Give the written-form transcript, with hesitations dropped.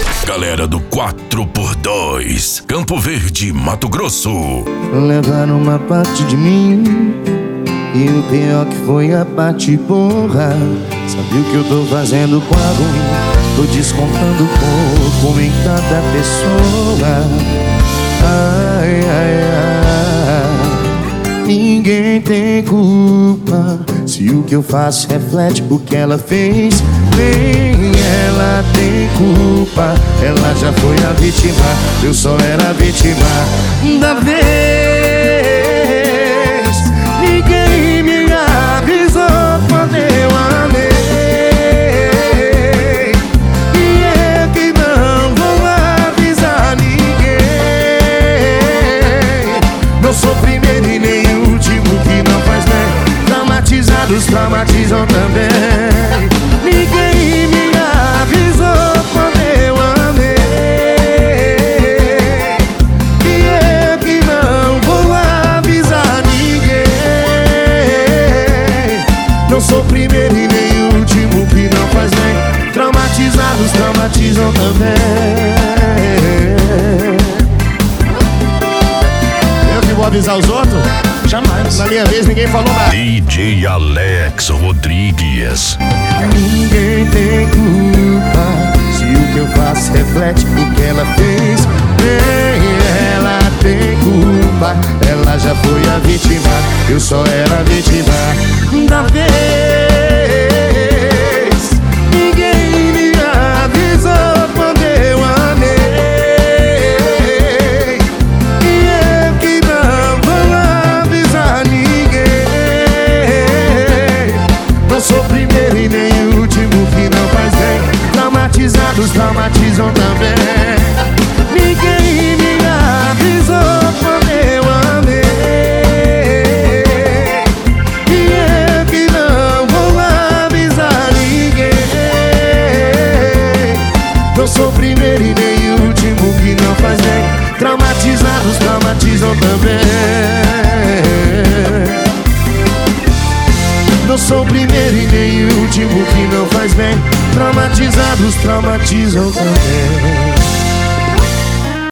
Galera do 4x2, Campo Verde, Mato Grosso. Levaram uma parte de mim, e o pior que foi a parte porra. Sabe o que eu tô fazendo com a ruim? Tô descontando pouco em cada pessoa. Ai, ai, ai. Ninguém tem culpa se o que eu faço reflete o que ela fez. Nem ela tem culpa, ela já foi a vítima, eu só era a vítima da vez. Ninguém me avisou quando eu amei, e eu que não vou avisar ninguém. Não sou primeiro e nem último, que não faz bem. Traumatizados traumatizam também. Ninguém me avisou quando eu amei, e eu que não vou avisar ninguém. Não sou primeiro e nem último, que não faz bem. Traumatizados traumatizam também. Eu que vou avisar os outros? Jamais. Na minha vez ninguém falou nada. DJ Alex Rodrigues. Ninguém tem culpa se o que eu faço reflete o que ela fez. Nem ela tem culpa, ela já foi a vítima, eu só era a vítima da vez. Ninguém me avisou quando eu amei, e eu que não vou avisar ninguém. Não sou primeiro e nem último, que não faz bem. Traumatizados traumatizam também. Ninguém me avisou quando eu amei, e eu que não vou avisar ninguém. Não sou primeiro e nem último, que não faz bem. Traumatizados traumatizam também. Não sou primeiro e nem último, que não faz bem. Traumatizados traumatizam também.